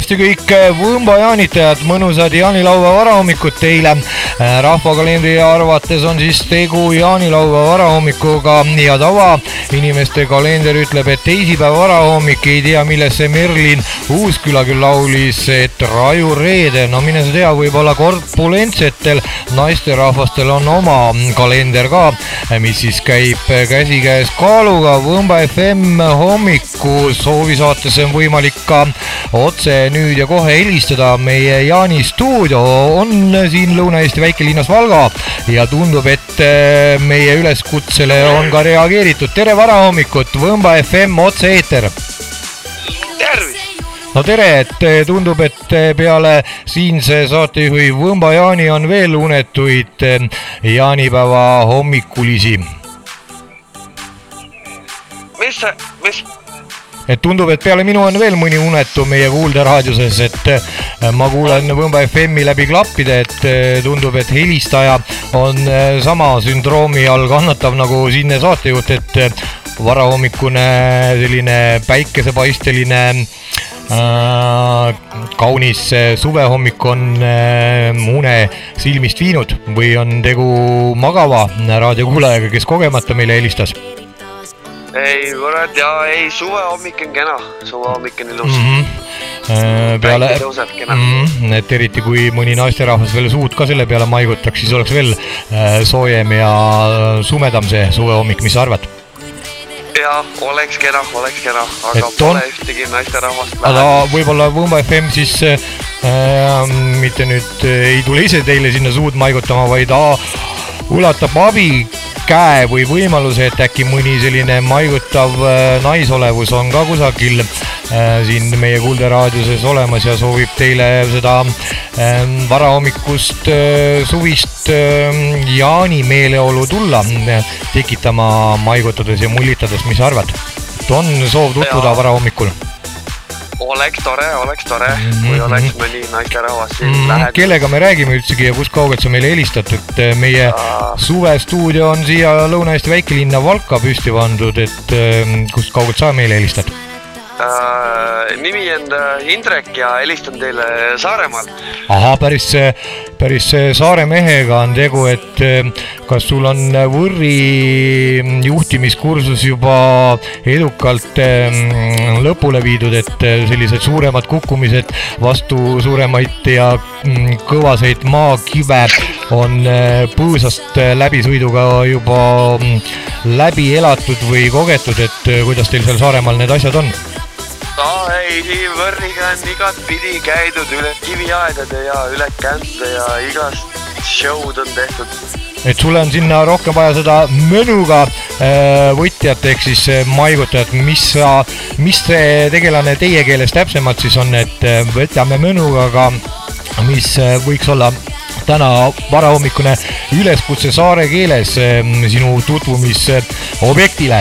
kindlasti kõik Võmba jaanitajad, mõnusad jaanilaupäeva varahommikut teile. Rahvakalendri arvates on siis tegu jaanilaupäeva varahommikuga ja tava inimeste kalender ütleb, et teisipäeva varahommik, ei tea millesse Merlin Uusküla küll laulis, et raju reede. No mine sa tea, võib-olla korpulentsetel naisterahvastel on oma kalender ka, mis siis käib käsikäes kaaluga. Võmba FM hommiku soovisaatesse on võimalik ka otse nüüd ja kohe helistada. Meie Jaani stuudio on siin Lõuna-Eesti väikelinnas Valga ja tundub, et meie üleskutsele on ka reageeritud. Tere varahommikut, Võmba FM otse-eeter. Tervist! No tere, et tundub, et peale siinse saatejuhi Võmba Jaani on veel unetuid jaanipäeva hommikulisi. Mis? Et tundub, et peale minu on veel mõni unetu meie kuulderaadiuses, et ma kuulen Võmba FM-i läbi klappide, et tundub, et helistaja on sama sündroomi all kannatav nagu siinne saatejuht, et varahommikune selline päikesepaisteline kaunis suvehommik on une silmist viinud või on tegu magava raadiokuulajaga, kes kogemata meile helistas? Ei, kurat, jaa, ei, suvehommik on kena, suvehommik on ilus. Peale, päike tõuseb kena. Et eriti kui mõni naisterahvas veel suud ka selle peale maigutaks, siis oleks veel soojem ja sumedam see suvehommik, mis sa arvad? Jaa, oleks kena, aga et pole ühtegi naisterahvast vähem. Aga võib-olla Võmba FM siis mitte nüüd ei tule ise teile sinna suud maigutama, vaid ulatab abi käe või võimaluse, et äkki mõni selline maigutav naisolevus on ka kusagil siin meie kuulderaadiuses olemas ja soovib teile seda varahommikust suvist jaani meeleolu tulla tekitama maigutades ja mullitades. Mis arvad? On soov tutvuda varahommikul? Oleks tore, kui oleks mõni naisterahvas siin lähedal. Kellega me räägime üldsegi ja kus kaugelt sa meile helistad, et meie suvestuudio on siia Lõuna-Eesti väikelinna Valka püsti pandud, et kus kaugelt sa meile helistad? Nimi on Indrek ja helistan teile Saaremaal. Aha, päris saare mehega on tegu, et kas sul on Võrri juhtimiskursus juba edukalt lõpule viidud, et sellised suuremad kukkumised vastu suuremaid ja kõvaseid maakive on põõsast läbisõiduga juba läbi elatud või kogetud, et kuidas teil seal Saaremaal need asjad on? Ei, Võrriga on igat pidi käidud üle kiviaedade ja üle känte ja igast show'd on tehtud. Et sulle on sinna rohkem vaja seda mõnuga võtjat ehk siis maigutajat. Mis see tegelane teie keeles täpsemalt siis on, et võtame mõnuga, aga mis võiks olla täna varahommikune üleskutse saare keeles sinu tutvumisobjektile?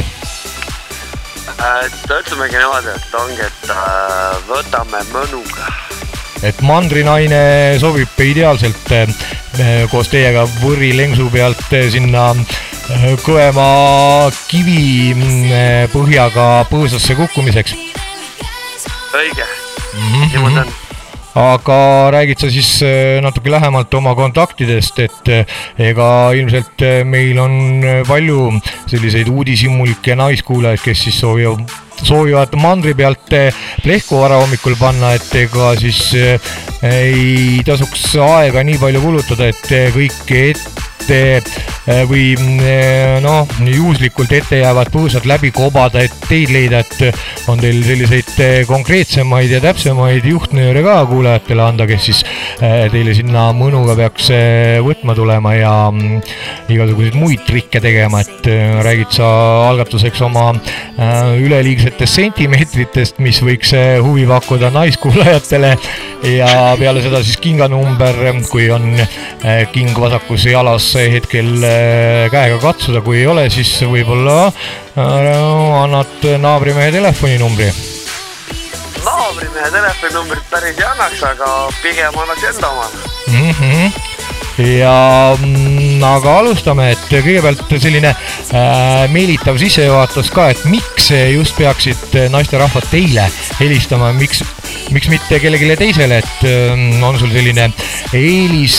Ütlemegi niimoodi, et ongi, et võtame mõnuga. Et mandrinaine sobib ideaalselt koos teiega Võrri lengsu pealt sinna kõvema kivi põhjaga põõsasse kukkumiseks. Õige, niimoodi on. Aga räägid sa siis natuke lähemalt oma kontaktidest, et ega ilmselt meil on palju selliseid uudishimulikke naiskuulajaid, kes siis soovivad mandri pealt plehku varahommikul panna, et ega siis ei tasuks aega nii palju kulutada, et kõik või juhuslikult ette jäävad põõsad läbi kobada, et teid leida, et on teil selliseid konkreetsemaid ja täpsemaid juhtnööre ka kuulajatele anda, kes siis teile sinna mõnuga peaks võtma tulema ja igasuguseid muid trikke tegema, et räägid sa algatuseks oma üleliigsetest sentimeetritest, mis võiks huvi pakkuda naiskuulajatele ja peale seda siis kinganumber, kui on king vasakus jalas hetkel käega katsuda, kui ei ole, siis võib-olla annad naabrimehe telefoninumbri. Naabrimehe telefoninumbrit päris ei annaks, aga pigem annaks enda omale. Ja aga alustame, et kõigepealt selline meelitav sissejuhatus ka, et miks just peaksid naisterahvad teile helistama, miks miks mitte kellelegi teisele, et on sul selline eelis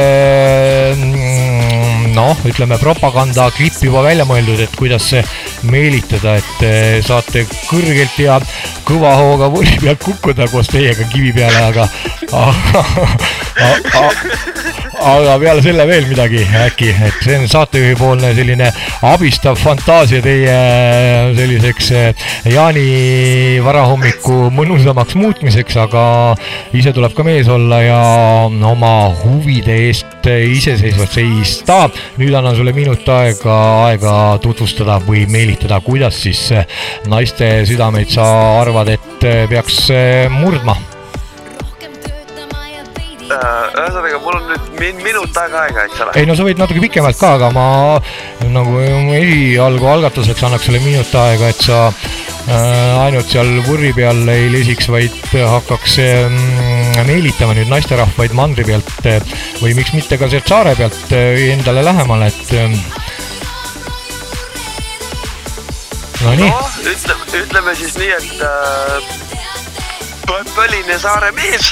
ütleme propagandaklipp juba välja mõeldud, et kuidas meelitada, et saate kõrgelt ja kõva hooga võri pealt kukkuda koos teiega kivi peale, aga peale selle veel midagi äkki, et see on saatejuhi poolne selline abistav fantaasia teie selliseks jaani varahommiku mõnusamaks muutmiseks, aga ise tuleb ka mees olla ja oma huvide eest iseseisvalt seista. Nüüd annan sulle minut aega tutvustada või meelitada, kuidas siis naiste südameid sa arvad, et peaks murdma. Ühesõnaga, mul on nüüd minut aega, eks ole? Ei, no sa võid natuke pikemalt ka, aga ma nagu esialgu algatuseks annaks sulle minut aega, et sa ainult seal võrri peal ei lesiks, vaid hakkaks meelitama nüüd naisterahvaid mandri pealt või miks mitte ka sealt saare pealt endale lähemale, et no nii. Ütleme siis nii, et põline saare mees,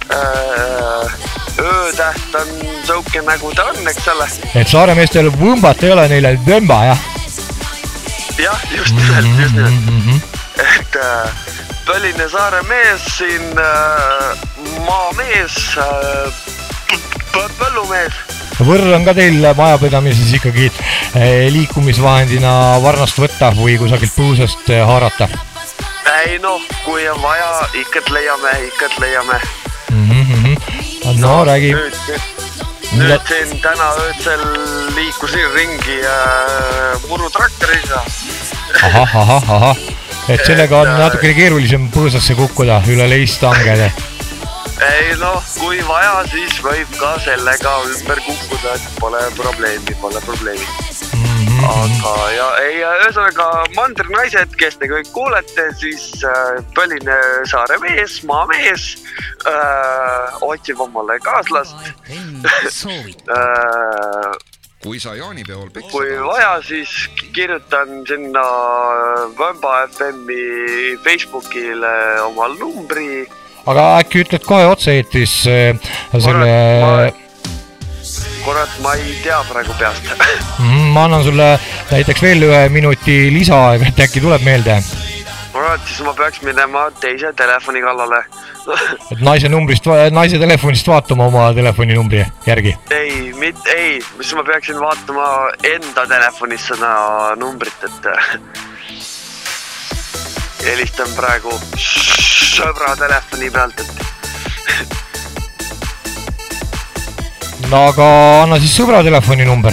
öötäht on sõuke nagu ta on, eks ole. Et saare meestel võmbat ei ole, neile tõmba, jah? Jah, just nimelt. Et põline saare mees, siin maamees, põllumees. Võrr on ka teil majapidamises ikkagi liikumisvahendina varnast võtta või kusagilt põusast haarata? Ei noh, kui on vaja, ikkat leiame. No räägi. Nüüd siin täna öödsel liikusin ringi murutraktoriga. Ahah. Et sellega on natuke keerulisem põõsasse kukkuda üle leistangede. Ei noh, kui vaja, siis võib ka sellega ümber kukkuda, et pole probleemi. Aga ühesõnaga mandrinaised, kes te kõik kuulete, siis põline saare mees, maamees otsib omale kaaslast. Kui sa jaanipeol peksad... Kui vaja, siis kirjutan sinna Võmba FM-i Facebookile omal numbri. Aga äkki ütled kohe otse-eetris selle... Kurat, ma ei tea praegu peast. Ma annan sulle näiteks veel 1 minuti lisaaega, et äkki tuleb meelde. Kurat, siis ma peaks minema teise telefoni kallale. Et naise telefonist vaatama oma telefoninumbri järgi? Ei, mis ma peaksin vaatama enda telefonist seda numbrit, et helistan praegu sõbra telefoni pealt, et no aga anna siis sõbra telefoni number.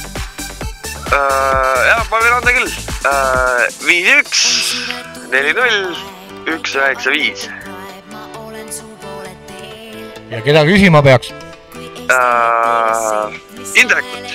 Jah, ma võin anda küll. 51 40 195. Ja keda küsima peaks? Indrekut.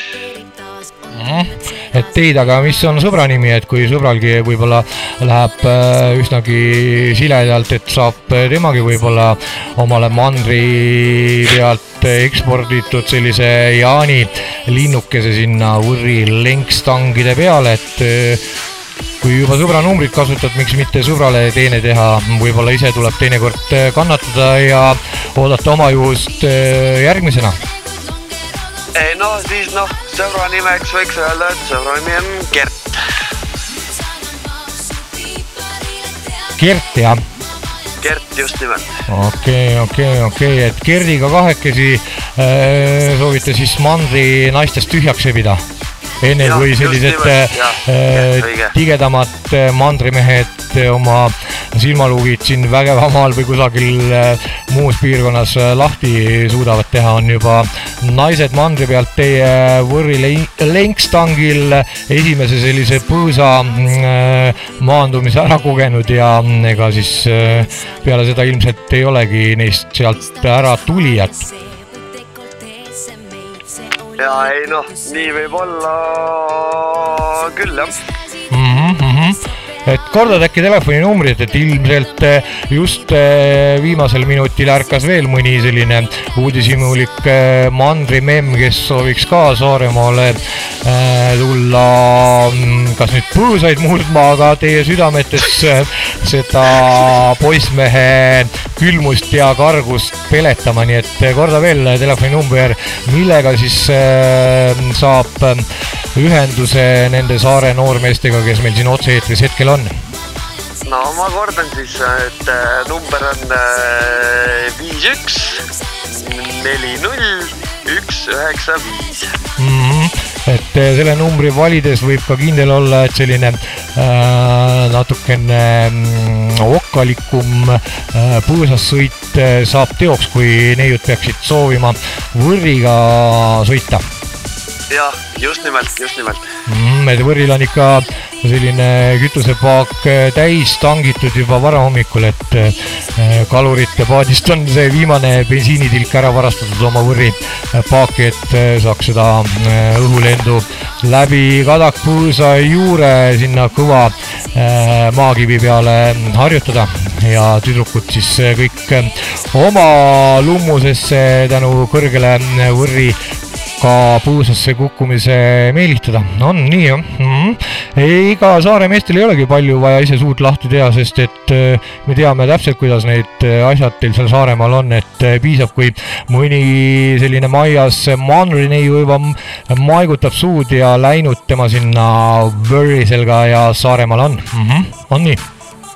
Et teid, aga mis on sõbra nimi, et kui sõbralgi võib-olla läheb üsnagi siledalt, et saab temagi võib-olla omale mandri pealt eksporditud sellise jaani linnukese sinna võrri lenkstangide peale, et kui juba sõbra numbrit kasutad, miks mitte sõbrale teene teha, võib-olla ise tuleb teinekord kannatada ja oodata oma juhust järgmisena. No siis sõbra nimeks võiks öelda, et sõbra nimi on Gert. Gert, jah? Gert, just nimelt. Okei, et Gerdiga kahekesi soovite siis mandri naistest tühjaks ebida? Enne kui sellised tigedamad mandrimehed oma silmaluugid siin Vägevamaal või kusagil muus piirkonnas lahti suudavad teha, on juba naised mandri pealt teie võrri lenkstangil esimese sellise põõsa maandumise ära kogenud ja ega siis peale seda ilmselt ei olegi neist sealt ära tulijat. Ja ei nii võib olla küll, jah. Et kordad äkki telefoninumbrit, et ilmselt just viimasel minutil ärkas veel mõni selline uudisimulik mandrimemm, kes sooviks ka Saaremaale tulla kas nüüd põõsaid murdma, aga teie südametes seda poissmehe külmust ja kargust peletama, nii et korda veel telefoninumber, millega siis saab ühenduse nende saare noormeestega, kes meil siin otse-eetris hetkel on. No ma kordan siis, et number on 51 40 195. Et selle numbri valides võib ka kindel olla, et selline natukene okkalikum põõsassõit saab teoks, kui neiud peaksid soovima Võrriga sõita. Jah, just nimelt. Võrril on ikka selline kütusepaak täis tangitud juba varahommikul, et kalurite paadist on see viimane bensiinitilk ära varastatud oma Võrri paaki, et saaks seda õhulendu läbi Kadakpõõsa juure sinna kõva maakivi peale harjutada ja tüdrukud siis kõik oma lummusesse tänu kõrgele Võrri ka põõsasse kukkumise meelitada. On nii, jah. Ega saare meestel ei olegi palju vaja ise suud lahti teha, sest et me teame täpselt, kuidas need asjad teil seal Saaremaal on, et piisab, kui mõni selline maias mandrineiu juba maigutab suud ja läinud tema sinna Võrri selga ja Saaremaal on. On nii?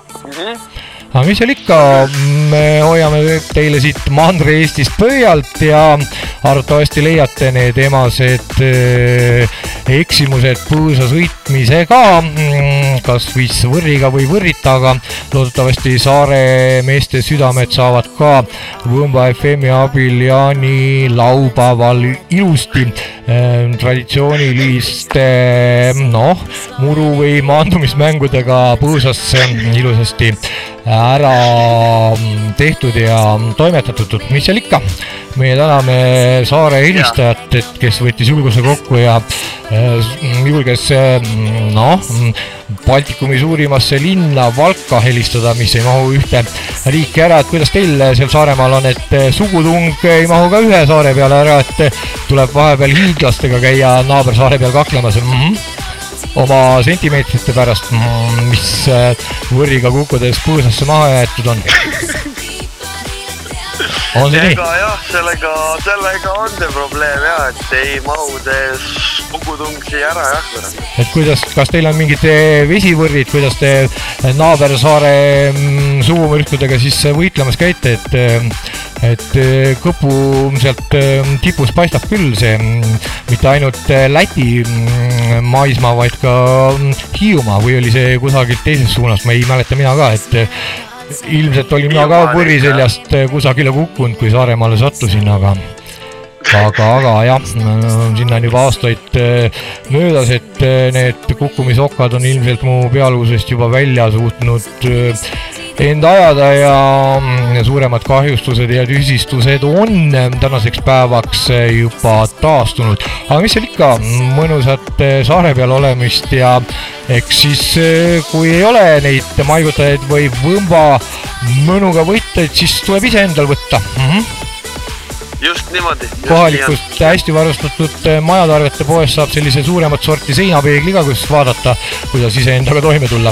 Aga mis seal ikka, me hoiame teile siit Mandri-Eestist pöialt ja arvatavasti leiate need emased eksimused põõsa sõitmisega, kas viis Võrriga või Võrrita, aga loodetavasti saare meeste südamed saavad ka Võmba FM-i abil ja nii laupäeval ilusti traditsiooniliste muru- või maandumismängudega põõsasse ilusasti ära tehtud ja toimetatud, mis seal ikka. Meie täname saare helistajat, et kes võttis julguse kokku ja julges Baltikumi suurimasse linna Valka helistada, mis ei mahu ühte riiki ära, et kuidas teil seal Saaremaal on, et sugutung ei mahu ka ühe saare peale ära, et tuleb vahepeal hiidlastega käia naabersaare peal kaklemas oma sentimeetrite pärast, mis Võrriga kukkudes põõsasse maha jäetud on. On see nii? Ega jah, sellega on see probleem jah, et ei mahu see sugutung siia ära jah. Et kuidas, kas teil on mingid vesivõrrid, kuidas te naabersaare suvumürkudega siis võitlemas käite, et kõpu sealt tipus paistab küll see mitte ainult Läti maismaa, vaid ka Hiiumaa, või oli see kusagilt teisest suunast, ma ei mäleta mina ka, et ilmselt olin mina ka Võrri seljast kusagile kukkunud, kui Saaremaale sattusin, aga jah, sinna on juba aastaid möödas, et need kukkumisokkad on ilmselt mu pealuusest juba välja suutnud enda ajada ja suuremad kahjustused ja tüsistused on tänaseks päevaks juba taastunud. Aga mis seal ikka, mõnusat saare peal olemist ja eks siis kui ei ole neid maigutajaid või Võmba mõnuga võtteid, siis tuleb ise endal võtta. Just niimoodi. Kohalikust hästi varustatud majatarvete poes saab sellise suuremat sorti seinapeegliga, kus vaadata, kuidas ise endaga toime tulla.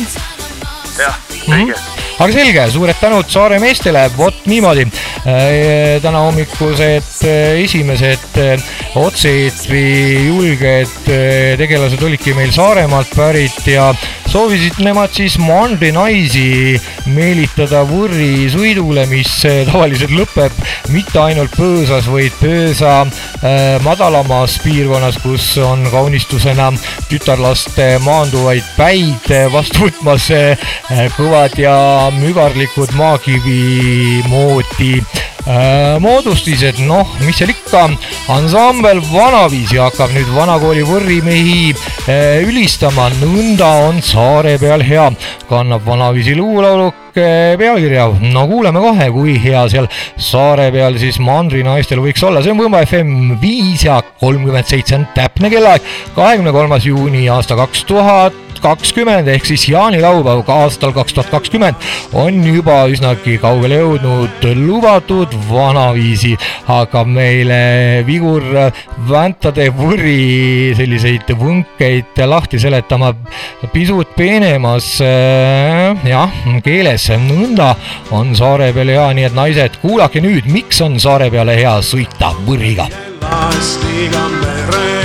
Jah, õige. Aga selge, suured tänud saare meestele, vot niimoodi. Täna hommikused esimesed otse-eetri julged tegelased olidki meil Saaremaalt pärit ja soovisid nemad siis Mandri naisi meelitada Võrri sõidule, mis tavaliselt lõpeb mitte ainult põõsas, vaid põõsa madalamas piirkonnas, kus on kaunistusena tütarlaste maanduvaid päid vastu võtmas kõvad ja mügarlikud maakivi moodi moodustised, mis seal ikka, ansambel Vanaviisi hakkab nüüd vanakooli Võrri mehi ülistama, nõnda on saare peal hea, kannab Vanaviisi luulauluk pealkirja, kuuleme kohe, kui hea seal saare peal siis Mandri naistel võiks olla. See on Võmba FM 5 ja 37 täpne kellaeg, 23. juuni aasta 2000 2020 ehk siis jaanilaupäev ka aastal 2020 on juba üsnagi kaugele jõudnud lubatud vanaviisi, aga meile vigur väntade võri selliseid võnkeid lahti seletama pisut peenemas keeles. Nõnda on saare peale hea, nii et naised, kuulake nüüd, miks on saare peale hea sõita võriga. Lastiga mere